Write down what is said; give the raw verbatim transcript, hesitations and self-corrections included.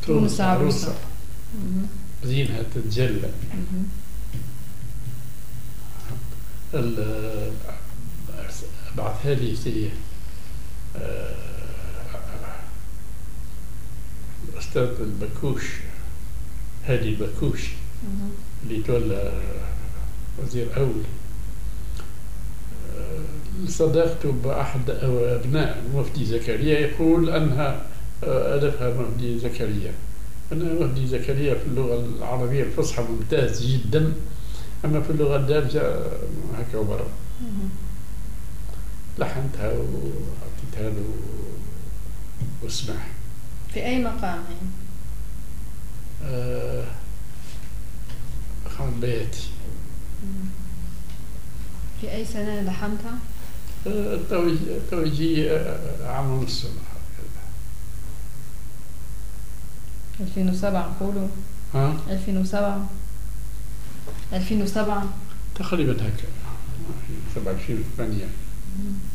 تونس عروسة زينها تتجلى. بعثها لي سي الأستاذ البكوش، هادي البكوش اللي تولى وزير أول، صداقته بأحد أبناء المفتي زكريا يقول أنها ألفها مهدي زكريا. أنا مهدي زكريا في اللغة العربية الفصحى ممتاز جدا، أما في اللغة الدارجة هكا وبرا. لحنتها وعطيتها له واسمعها. في أي مقام يعني؟ آه خان بياتي. في أي سنة لحنتها؟ آه توجي آه عام ونص. ألفين وسبعة نقولوا. ها؟ ألفين وسبعة ألفين وسبعة تقريبا هكا، سبعة وعشرين ثمانية.